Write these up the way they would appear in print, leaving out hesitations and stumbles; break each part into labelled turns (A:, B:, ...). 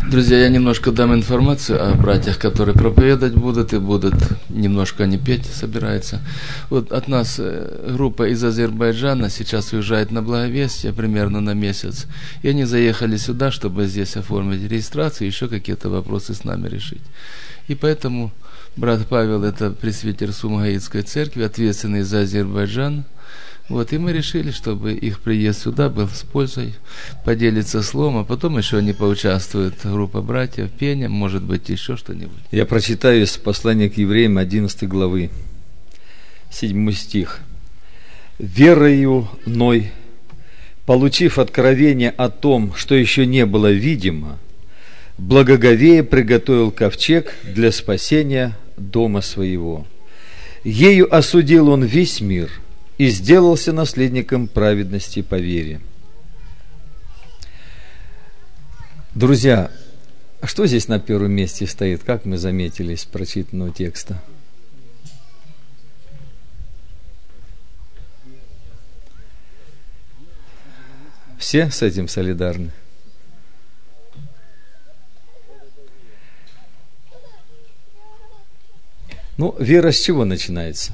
A: Друзья, я немножко дам информацию о братьях, которые проповедовать будут, и будут немножко они петь собираются. Вот от нас группа из Азербайджана сейчас уезжает на Благовестие примерно на месяц. И они заехали сюда, чтобы здесь оформить регистрацию и еще какие-то вопросы с нами решить. И поэтому брат Павел, это пресвитер Сумгаитской церкви, ответственный за Азербайджан. Вот, и мы решили, чтобы их приезд сюда был с пользой, поделиться словом, а потом еще они поучаствуют, группа братьев, пением, может быть, еще что-нибудь.
B: Я прочитаю из послания к евреям 11 главы, 7 стих. «Верою Ной, получив откровение о том, что еще не было видимо, благоговея приготовил ковчег для спасения дома своего. Ею осудил он весь мир и сделался наследником праведности по вере». Друзья, что здесь на первом месте стоит, как мы заметили из прочитанного текста? Все с этим солидарны? Ну, вера с чего начинается?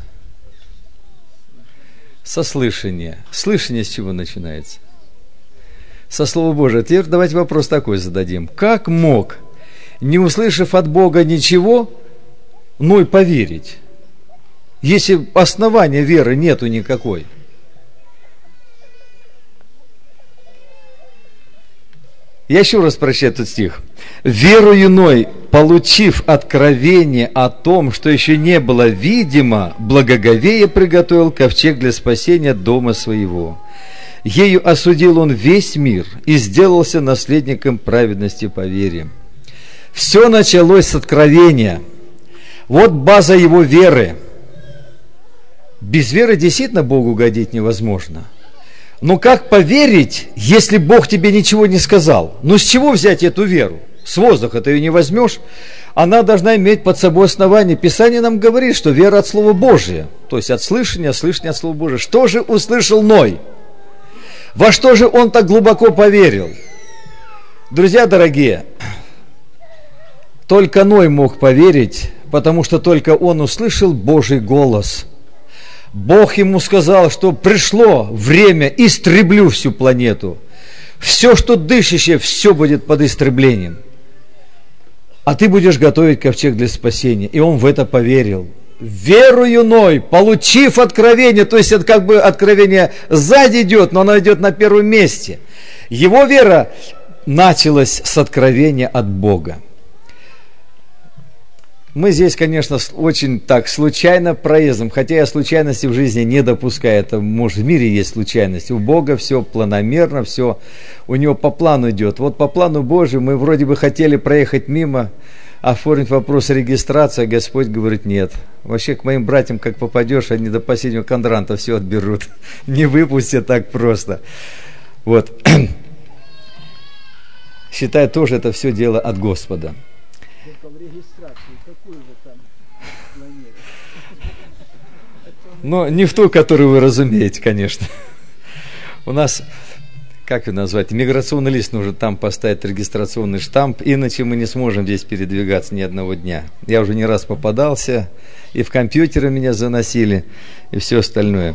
B: Со слышания. Слышание с чего начинается? Со Слова Божия. Теперь давайте вопрос такой зададим. Как мог, не услышав от Бога ничего, Ной поверить, если основания веры нету никакой? Я еще раз прочитаю этот стих. «Верою Ной, получив откровение о том, что еще не было видимо, благоговея приготовил ковчег для спасения дома своего. Ею осудил он весь мир и сделался наследником праведности по вере». Все началось с откровения. Вот база его веры. Без веры действительно Богу угодить невозможно. Но как поверить, если Бог тебе ничего не сказал? Ну с чего взять эту веру? С воздуха ты ее не возьмешь. Она должна иметь под собой основание. Писание нам говорит, что вера от Слова Божия, то есть от слышания, слышание от Слова Божия. Что же услышал Ной? Во что же он так глубоко поверил? Друзья дорогие, только Ной мог поверить, потому что только он услышал Божий голос. Бог ему сказал, что пришло время, истреблю всю планету. Все, что дышащее, все будет под истреблением. А ты будешь готовить ковчег для спасения. И он в это поверил. Верою Ной, получив откровение, то есть это как бы откровение сзади идет, но оно идет на первом месте. Его вера началась с откровения от Бога. Мы здесь, конечно, очень так случайно проездом, хотя я случайности в жизни не допускаю. Это, может, в мире есть случайность. У Бога все планомерно, все у Него по плану идет. Вот по плану Божию мы вроде бы хотели проехать мимо, оформить вопрос регистрации, а Господь говорит: нет. Вообще к моим братьям, как попадешь, они до последнего кондранта все отберут. Не выпустят так просто. Вот. Считаю, тоже это все дело от Господа. Но не в ту, которую вы разумеете, конечно. У нас, как ее назвать, миграционный лист нужно там поставить, регистрационный штамп, иначе мы не сможем здесь передвигаться ни одного дня. Я уже не раз попадался, и в компьютеры меня заносили, и все остальное.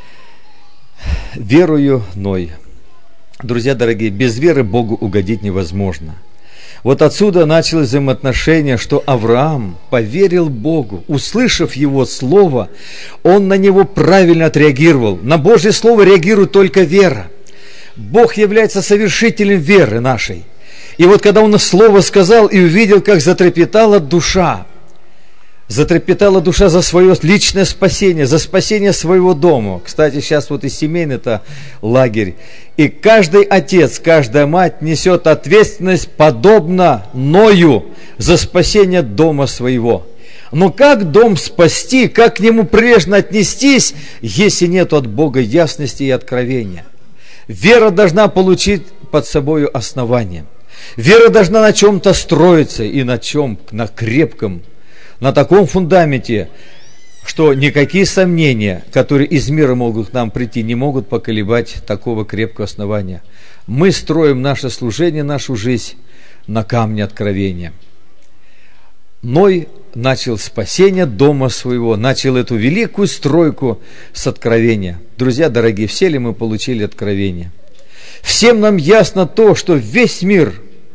B: Верую Ной. Друзья дорогие, без веры Богу угодить невозможно. Вот отсюда началось взаимоотношение, что Авраам поверил Богу, услышав Его Слово, он на него правильно отреагировал. На Божье Слово реагирует только вера. Бог является совершителем веры нашей. И вот когда он Слово сказал и увидел, как затрепетала душа за свое личное спасение, за спасение своего дома. Кстати, сейчас вот и семейный-то лагерь. И каждый отец, каждая мать несет ответственность подобно Ною за спасение дома своего. Но как дом спасти, как к нему прилежно отнестись, если нет от Бога ясности и откровения? Вера должна получить под собою основание. Вера должна на чем-то строиться, и на чем? На крепком, на таком фундаменте, что никакие сомнения, которые из мира могут к нам прийти, не могут поколебать такого крепкого основания. Мы строим наше служение, нашу жизнь на камне откровения. Ной начал спасение дома своего, начал эту великую стройку с откровения. Друзья дорогие, все ли мы получили откровение? Всем нам ясно то, что весь мир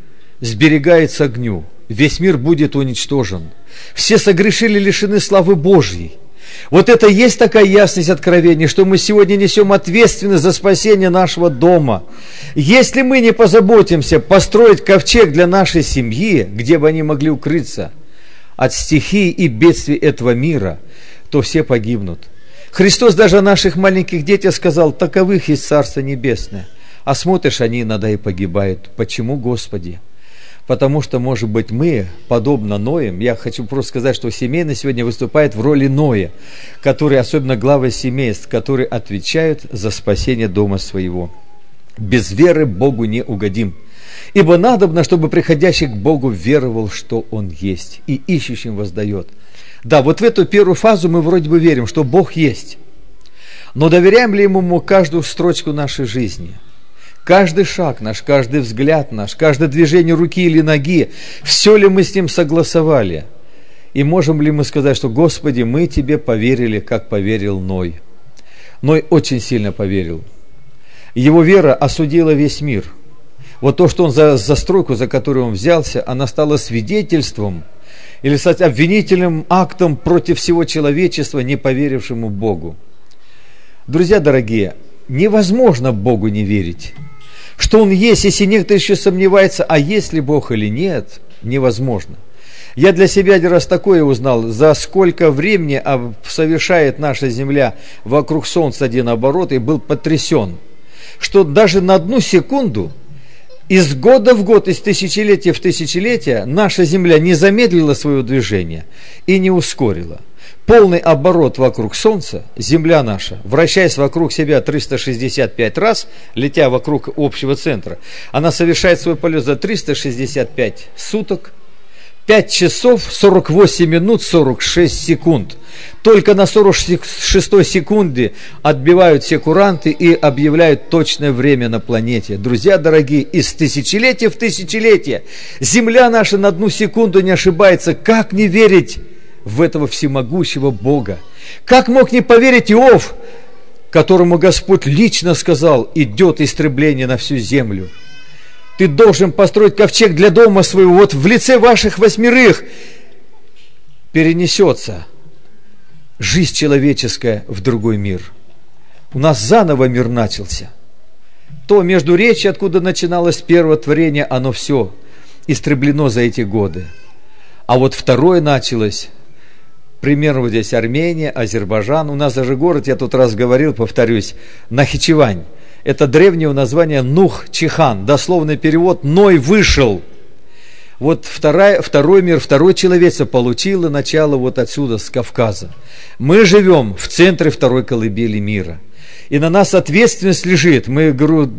B: сберегается огню, весь мир будет уничтожен. Все согрешили, лишены славы Божьей. Вот это и есть такая ясность откровения, что мы сегодня несем ответственность за спасение нашего дома. Если мы не позаботимся построить ковчег для нашей семьи, где бы они могли укрыться от стихий и бедствий этого мира, то все погибнут. Христос даже о наших маленьких детях сказал: таковых есть Царство Небесное. А смотришь, они иногда и погибают. Почему, Господи? Потому что, может быть, мы, подобно Ноем, я хочу просто сказать, что семейный сегодня выступает в роли Ноя, которые, особенно главы семейств, которые отвечают за спасение дома своего. Без веры Богу не угодим. Ибо надобно, чтобы приходящий к Богу веровал, что Он есть, и ищущим воздает. Да, вот в эту первую фазу мы вроде бы верим, что Бог есть. Но доверяем ли Ему каждую строчку нашей жизни? Каждый шаг наш, каждый взгляд наш, каждое движение руки или ноги, все ли мы с Ним согласовали? И можем ли мы сказать, что, Господи, мы Тебе поверили, как поверил Ной? Ной очень сильно поверил. Его вера осудила весь мир. Вот то, что он за стройку, за которую он взялся, она стала свидетельством или, кстати, обвинительным актом против всего человечества, не поверившему Богу. Друзья дорогие, невозможно Богу не верить. Что Он есть, если некто еще сомневается, а есть ли Бог или нет, невозможно. Я для себя один раз такое узнал, за сколько времени совершает наша Земля вокруг Солнца один оборот, и был потрясен, что даже на одну секунду, из года в год, из тысячелетия в тысячелетие, наша Земля не замедлила свое движение и не ускорила. Полный оборот вокруг Солнца, Земля наша, вращаясь вокруг себя 365 раз, летя вокруг общего центра, она совершает свой полет за 365 суток, 5 часов 48 минут 46 секунд. Только на 46 секунде отбивают все куранты и объявляют точное время на планете. Друзья дорогие, из тысячелетия в тысячелетие Земля наша на одну секунду не ошибается. Как не верить в этого всемогущего Бога? Как мог не поверить Иов, которому Господь лично сказал: идет истребление на всю землю? Ты должен построить ковчег для дома своего. Вот в лице ваших 8 перенесется жизнь человеческая в другой мир. У нас заново мир начался. То междуречие, откуда начиналось первое творение, оно все истреблено за эти годы. А вот второе началось. Примерно вот здесь Армения, Азербайджан. У нас даже город, я тут раз говорил, повторюсь, Нахичевань. Это древнее название Нух-Чихан. Дословный перевод «Ной вышел». Вот второй мир, второе человечество получило начало вот отсюда, с Кавказа. Мы живем в центре второй колыбели мира. И на нас ответственность лежит. Мы,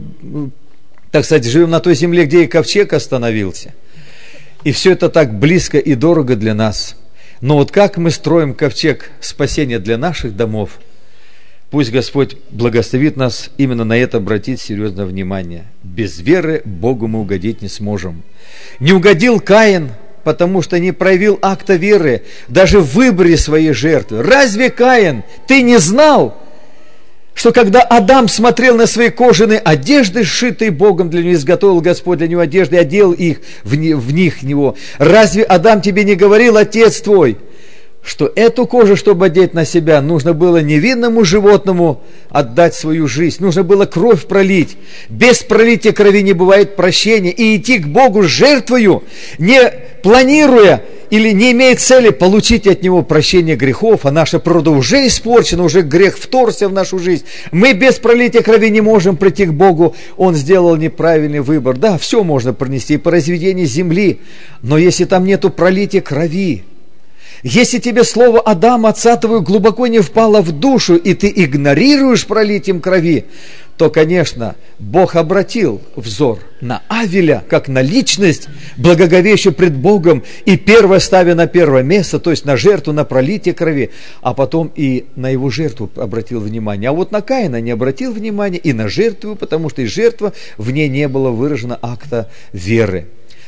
B: так сказать, живем на той земле, где и ковчег остановился. И все это так близко и дорого для нас. Но вот как мы строим ковчег спасения для наших домов, пусть Господь благословит нас именно на это обратить серьезное внимание. Без веры Богу мы угодить не сможем. Не угодил Каин, потому что не проявил акта веры даже в выборе своей жертвы. Разве, Каин, ты не знал, что когда Адам смотрел на свои кожаные одежды, сшитые Богом для него, изготовил Господь для него одежды, одел их в него. Разве Адам тебе не говорил, отец твой, что эту кожу, чтобы одеть на себя, нужно было невинному животному отдать свою жизнь, нужно было кровь пролить. Без пролития крови не бывает прощения. И идти к Богу с жертвою, не планируя или не имея цели получить от Него прощение грехов, а наша природа уже испорчена, уже грех вторгся в нашу жизнь. Мы без пролития крови не можем прийти к Богу. Он сделал неправильный выбор. Да, все можно пронести, по разведению земли, но если там нету пролития крови, если тебе слово Адама, отца твоего, глубоко не впало в душу, и ты игнорируешь пролитием крови, то, конечно, Бог обратил взор на Авеля, как на личность, благоговеющую пред Богом, и первое ставя на первое место, то есть на жертву, на пролитие крови, а потом и на его жертву обратил внимание. А вот на Каина не обратил внимания, и на жертву, потому что и жертва, в ней не было выражено акта веры.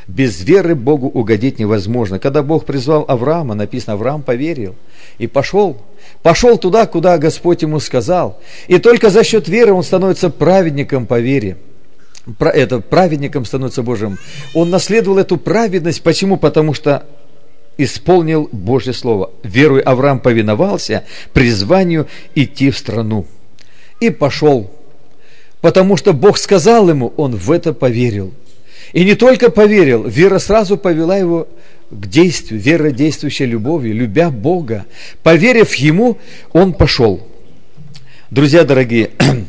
B: Без веры Богу угодить невозможно. Когда Бог призвал Авраама, написано, Авраам поверил и пошел туда, куда Господь ему сказал. И только за счет веры он становится праведником по вере. Праведником становится Божьим. Он наследовал эту праведность. Почему? Потому что исполнил Божье Слово. Верой Авраам повиновался призванию идти в страну. И пошел. Потому что Бог сказал ему, он в это поверил. И не только поверил, вера сразу повела его к действию, вера, действующая любовью, любя Бога. Поверив Ему, он пошел. Друзья дорогие,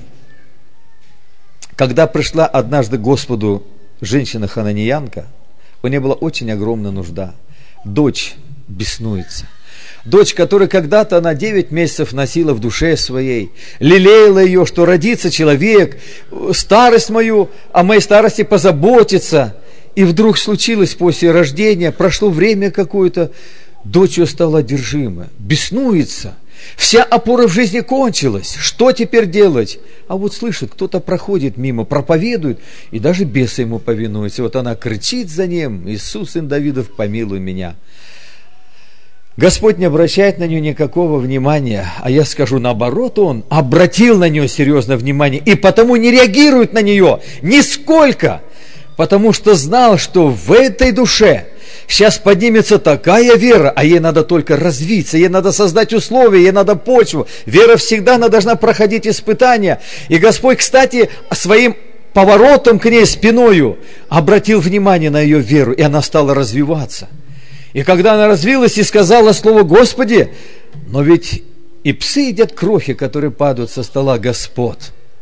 B: когда пришла однажды Господу женщина-хананиянка, у нее была очень огромная нужда. Дочь беснуется. Дочь, которую когда-то она 9 месяцев носила в душе своей, лелеяла ее, что родится человек, старость мою, о моей старости позаботится. И вдруг случилось после рождения, прошло время какое-то, дочь ее стала одержима, беснуется. Вся опора в жизни кончилась. Что теперь делать? А вот слышит, кто-то проходит мимо, проповедует, и даже бесы ему повинуются. Вот она кричит за ним: «Иисус, сын Давидов, помилуй меня». Господь не обращает на нее никакого внимания, а я скажу, наоборот, Он обратил на нее серьезное внимание, и потому не реагирует на нее нисколько, потому что знал, что в этой душе сейчас поднимется такая вера, а ей надо только развиться, ей надо создать условия, ей надо почву. Вера всегда она должна проходить испытания. И Господь, кстати, своим поворотом к ней спиною обратил внимание на ее веру, и она стала развиваться. И когда она развилась и сказала слово: «Господи, но ведь и псы едят крохи, которые падают со стола, Господь».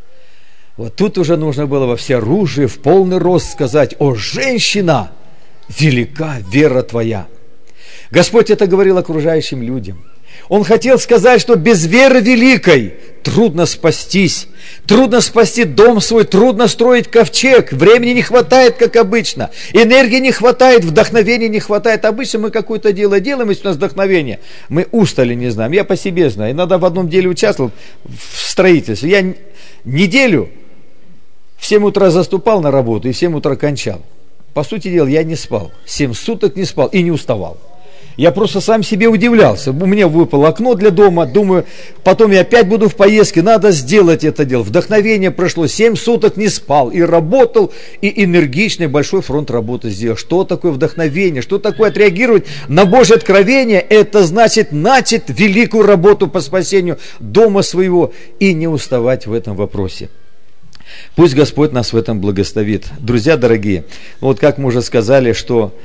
B: Вот тут уже нужно было во всеоружие, в полный рост сказать: «О, женщина, велика вера твоя». Господь это говорил окружающим людям. Он хотел сказать, что без веры великой трудно спастись, трудно спасти дом свой, трудно строить ковчег, времени не хватает, как обычно, энергии не хватает, вдохновения не хватает. Обычно мы какое-то дело делаем, если у нас вдохновение, мы устали, не знаем. Я по себе знаю, иногда в одном деле участвовал в строительстве. Я неделю в 7 утра заступал на работу и в 7 утра кончал. По сути дела, я не спал, 7 суток не спал и не уставал. Я просто сам себе удивлялся. У меня выпало окно для дома. Думаю, потом я опять буду в поездке. Надо сделать это дело. Вдохновение прошло. 7 суток не спал. И работал, и энергичный большой фронт работы сделал. Что такое вдохновение? Что такое отреагировать на Божье откровение? Это значит начать великую работу по спасению дома своего и не уставать в этом вопросе. Пусть Господь нас в этом благословит. Друзья дорогие, вот как мы уже сказали, что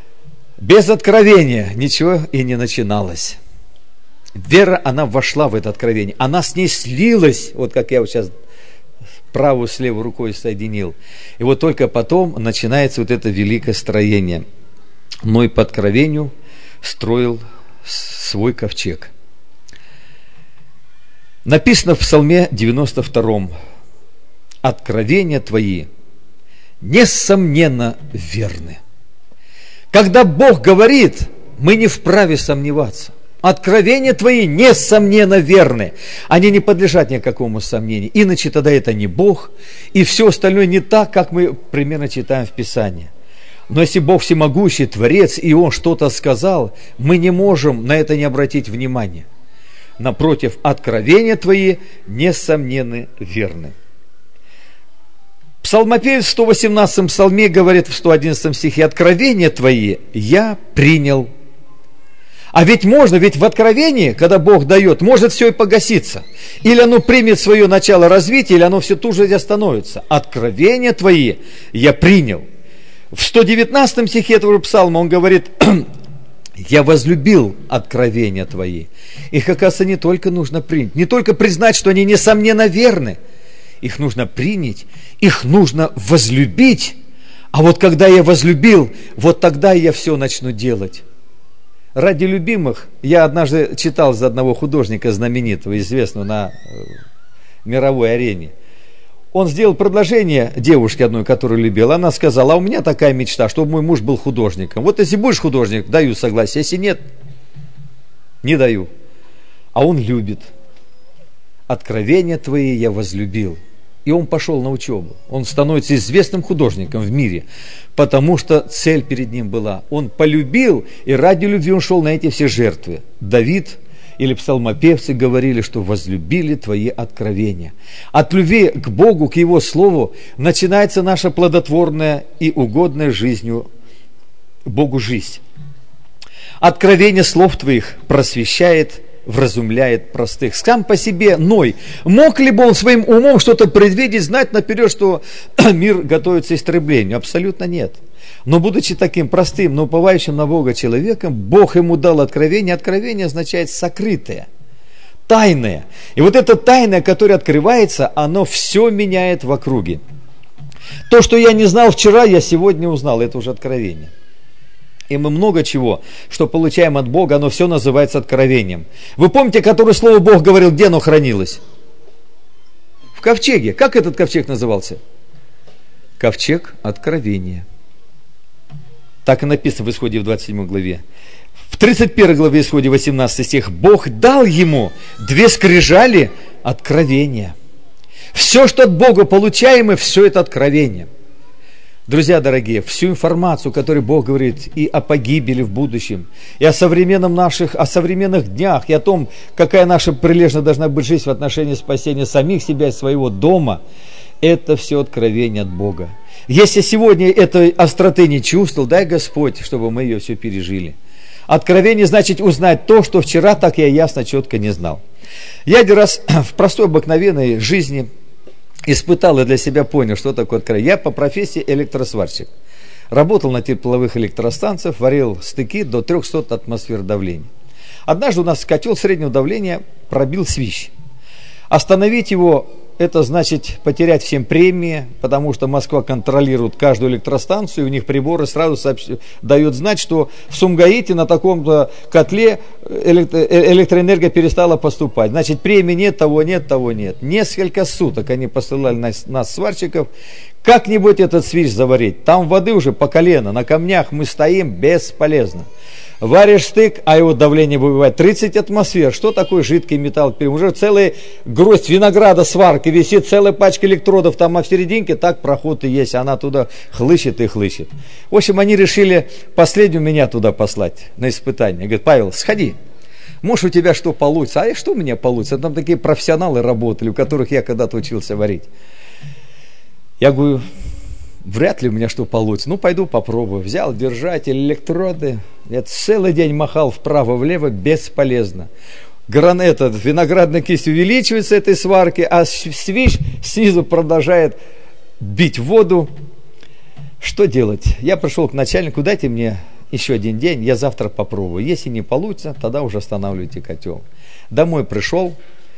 B: без откровения ничего и не начиналось. Вера, она вошла в это откровение. Она с ней слилась. Вот как я вот сейчас правую с левой рукой соединил. И вот только потом начинается вот это великое строение. Ной по откровению строил свой ковчег. Написано в Псалме 92. Откровения твои, несомненно, верны. Когда Бог говорит, мы не вправе сомневаться. Откровения твои, несомненно, верны. Они не подлежат никакому сомнению. Иначе тогда это не Бог, и все остальное не так, как мы примерно читаем в Писании. Но если Бог всемогущий, Творец, и Он что-то сказал, мы не можем на это не обратить внимания. Напротив, откровения твои, несомненно, верны. Псалмопевец в 118 псалме говорит в 111 стихе: «Откровения твои я принял». А ведь можно, ведь в откровении, когда Бог дает, может все и погаситься. Или оно примет свое начало развития, или оно все тут же остановится. Откровения твои я принял. В 119 стихе этого псалма он говорит: «Я возлюбил откровения твои». Их, оказывается, не только нужно принять, не только признать, что они несомненно верны. Их нужно принять, их нужно возлюбить. А вот когда я возлюбил, вот тогда я все начну делать. Ради любимых я однажды читал за одного художника знаменитого, известного на мировой арене. Он сделал предложение девушке одной, которую любил. Она сказала: «А у меня такая мечта, чтобы мой муж был художником. Вот если будешь художник, даю согласие. Если нет, не даю». А он любит. «Откровения твои я возлюбил». И он пошел на учебу. Он становится известным художником в мире, потому что цель перед ним была. Он полюбил, и ради любви он шел на эти все жертвы. Давид или псалмопевцы говорили, что возлюбили твои откровения. От любви к Богу, к Его Слову начинается наша плодотворная и угодная жизнью Богу жизнь. Откровение слов твоих просвещает, вразумляет простых. Сам по себе Ной, мог ли бы он своим умом что-то предвидеть, знать наперед, что мир готовится к истреблению? Абсолютно нет. Но будучи таким простым, но уповающим на Бога человеком, Бог ему дал откровение. Откровение означает сокрытое, тайное. И вот это тайное, которое открывается, оно все меняет в округе. То, что я не знал вчера, я сегодня узнал. Это уже откровение. И мы много чего, что получаем от Бога, оно все называется откровением. Вы помните, которое слово Бог говорил, где оно хранилось? В ковчеге. Как этот ковчег назывался? Ковчег откровения. Так и написано в Исходе в 27 главе. В 31 главе Исходе 18 стих. Бог дал ему 2 скрижали откровения. Все, что от Бога получаем, все это откровение. Друзья дорогие, всю информацию, которую Бог говорит и о погибели в будущем, и о современных днях, и о том, какая наша прилежная должна быть жизнь в отношении спасения самих себя и своего дома, это все откровение от Бога. Если сегодня этой остроты не чувствовал, дай Господь, чтобы мы ее все пережили. Откровение значит узнать то, что вчера так я ясно, четко не знал. Я один раз в простой обыкновенной жизни испытал и для себя понял, что такое откровение. Я по профессии электросварщик. Работал на тепловых электростанциях, варил стыки до 300 атмосфер давления. Однажды у нас котел среднего давления пробил свищ. Остановить его, это значит потерять всем премии, потому что Москва контролирует каждую электростанцию, и у них приборы сразу дают знать, что в Сумгаите на таком-то котле электроэнергия перестала поступать. Значит, премии нет, того нет, того нет. Несколько суток они посылали нас, сварщиков, как-нибудь этот свищ заварить. Там воды уже по колено, на камнях мы стоим, бесполезно. Варишь стык, а его давление бывает 30 атмосфер. Что такое жидкий металл? Уже целая гроздь винограда сварки висит, целая пачка электродов там, а в серединке так проход и есть. Она туда хлыщет и хлыщет. В общем, они решили последнюю меня туда послать на испытание. Говорят, Павел, сходи. Может, у тебя что получится? А что у меня получится? Там такие профессионалы работали, у которых я когда-то учился варить. Я говорю, вряд ли у меня что получится. Ну, пойду попробую. Взял держатель, электроды. Я целый день махал вправо-влево, бесполезно. Виноградная кисть увеличивается этой сварки, а свищ снизу продолжает бить воду. Что делать? Я пришел к начальнику, дайте мне еще один день, я завтра попробую. Если не получится, тогда уже останавливайте котел. Домой пришел,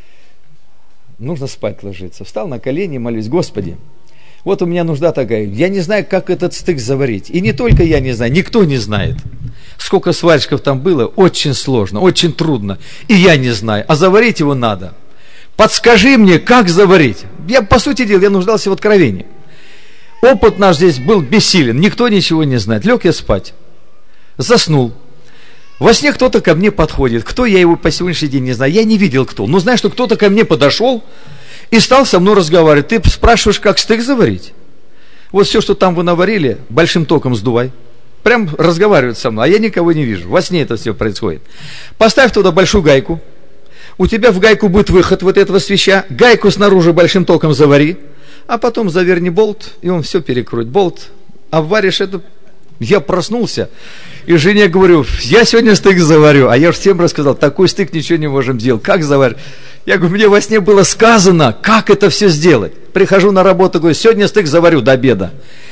B: нужно спать ложиться. Встал на колени и молюсь, Господи, вот у меня нужда такая, я не знаю, как этот стык заварить. И не только я не знаю, никто не знает. Сколько сварщиков там было, очень сложно, очень трудно. И я не знаю, а заварить его надо. Подскажи мне, как заварить. Я, по сути дела, я нуждался в откровении. Опыт наш здесь был бессилен, никто ничего не знает. Лег я спать, заснул. Во сне кто-то ко мне подходит. Кто, я его по сегодняшний день не знаю. Я не видел кто. Но знаю, что кто-то ко мне подошел и стал со мной разговаривать. Ты спрашиваешь, как стык заварить? Вот все, что там вы наварили, большим током сдувай. Прям разговаривают со мной, а я никого не вижу. Во сне это все происходит. Поставь туда большую гайку. У тебя в гайку будет выход вот этого свища. Гайку снаружи большим током завари. А потом заверни болт, и он все перекроет. Болт, обваришь это. Я проснулся, и жене говорю, я сегодня стык заварю. А я же всем рассказал, такой стык ничего не можем делать. Как заварить? Я говорю, мне во сне было сказано, как это все сделать. Прихожу на работу, говорю, сегодня стык заварю до обеда.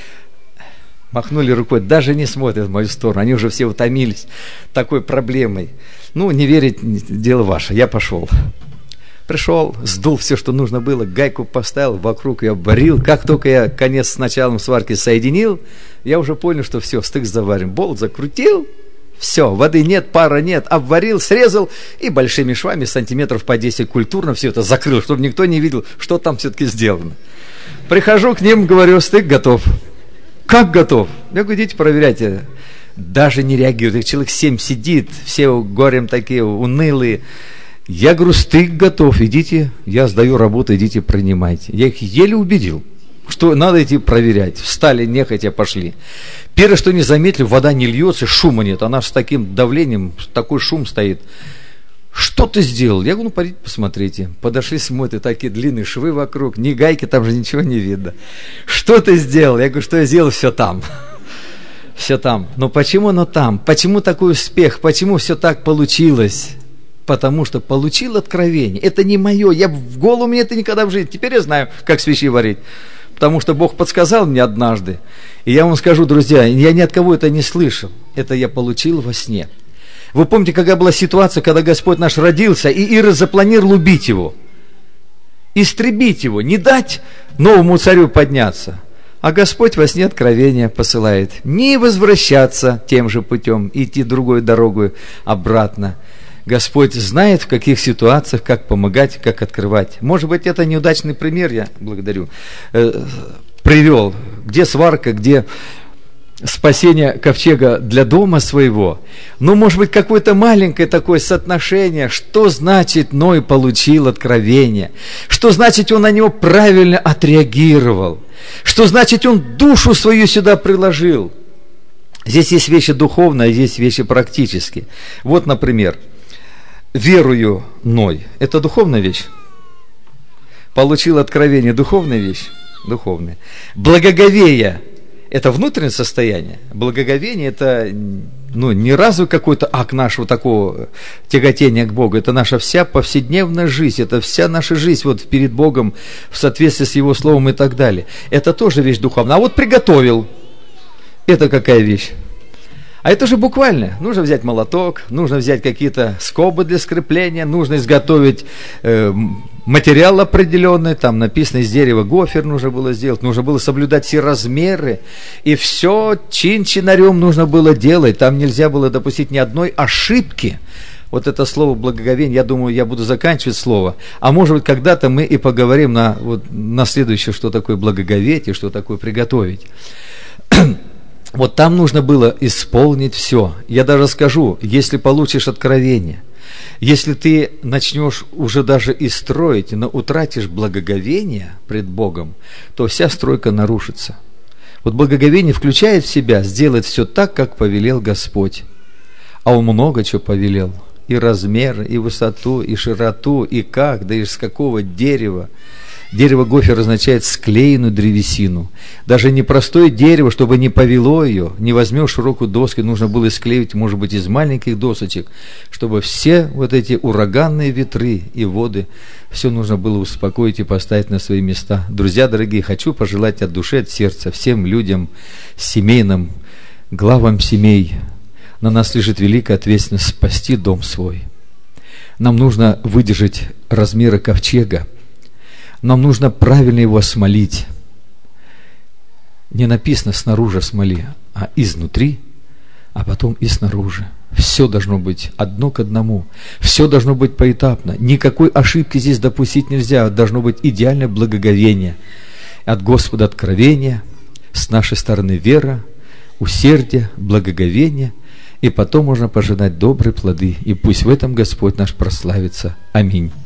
B: Махнули рукой, даже не смотрят в мою сторону. Они уже все утомились такой проблемой. Ну, не верить, дело ваше. Я пошел. Пришел, сдул все, что нужно было, гайку поставил, вокруг ее обварил. Как только я конец с началом сварки соединил, я уже понял, что все, стык заварим. Болт закрутил, все, воды нет, пара нет, обварил, срезал и большими швами, сантиметров по 10 культурно все это закрыл, чтобы никто не видел, что там все-таки сделано. Прихожу к ним, говорю, стык готов. Как готов? Я говорю, идите проверяйте. Даже не реагирует. Человек 7 сидит, все горем такие унылые. Я говорю, стык готов, идите, я сдаю работу, идите принимайте. Я их еле убедил, что надо идти проверять. Встали, нехотя пошли. Первое, что не заметили, вода не льется, шума нет. Она с таким давлением, такой шум стоит. Что ты сделал? Я говорю, ну, пойдите, посмотрите. Подошли, смотрят, такие длинные швы вокруг, ни гайки, там же ничего не видно. Что ты сделал? Я говорю, что я сделал? Все там. Все там. Но почему оно там? Почему такой успех? Почему все так получилось? Потому что получил откровение. Это не мое. Я в голову мне это никогда в жизни. Теперь я знаю, как свечи варить. Потому что Бог подсказал мне однажды. И я вам скажу, друзья, я ни от кого это не слышал. Это я получил во сне. Вы помните, какая была ситуация, когда Господь наш родился, и Ирод запланировал убить его, истребить его, не дать новому царю подняться. А Господь во сне откровение посылает. Не возвращаться тем же путем, идти другой дорогой обратно. Господь знает, в каких ситуациях, как помогать, как открывать. Может быть, это неудачный пример, я благодарю, привел. Где сварка, где спасение ковчега для дома своего. Ну, может быть, какое-то маленькое такое соотношение, что значит Ной получил откровение, что значит он на него правильно отреагировал, что значит он душу свою сюда приложил. Здесь есть вещи духовные, а здесь вещи практические. Вот, например, верую Ной. Это духовная вещь. Получил откровение. Духовная вещь? Духовная. Благоговея. Это внутреннее состояние. Благоговение – это не разовый какой-то акт нашего такого тяготения к Богу. Это наша вся повседневная жизнь. Это вся наша жизнь вот перед Богом в соответствии с Его Словом и так далее. Это тоже вещь духовная. А вот приготовил. Это какая вещь? А это же буквально. Нужно взять молоток, нужно взять какие-то скобы для скрепления, нужно изготовить материал определенный, там написано из дерева гофер нужно было сделать, нужно было соблюдать все размеры, и все чин-чинарем нужно было делать, там нельзя было допустить ни одной ошибки. Вот это слово благоговение, я думаю, я буду заканчивать слово, а может быть, когда-то мы и поговорим на следующее, что такое благоговеть и что такое приготовить. Вот там нужно было исполнить все. Я даже скажу, если получишь откровение, если ты начнешь уже даже и строить, но утратишь благоговение пред Богом, то вся стройка нарушится. Вот благоговение включает в себя сделать все так, как повелел Господь. А Он много чего повелел. И размер, и высоту, и широту, и как, да и с какого дерева. Дерево гофер означает склеенную древесину. Даже не простое дерево, чтобы не повело ее, не возьмешь широкую доску, нужно было склеивать, может быть, из маленьких досочек, чтобы все вот эти ураганные ветры и воды, все нужно было успокоить и поставить на свои места. Друзья дорогие, хочу пожелать от души, от сердца всем людям семейным, главам семей, на нас лежит великая ответственность спасти дом свой. Нам нужно выдержать размеры ковчега. Нам нужно правильно его осмолить. Не написано снаружи смоли, а изнутри, а потом и снаружи. Все должно быть одно к одному. Все должно быть поэтапно. Никакой ошибки здесь допустить нельзя. Должно быть идеальное благоговение. От Господа откровение, с нашей стороны вера, усердие, благоговение. И потом можно пожинать добрые плоды. И пусть в этом Господь наш прославится. Аминь.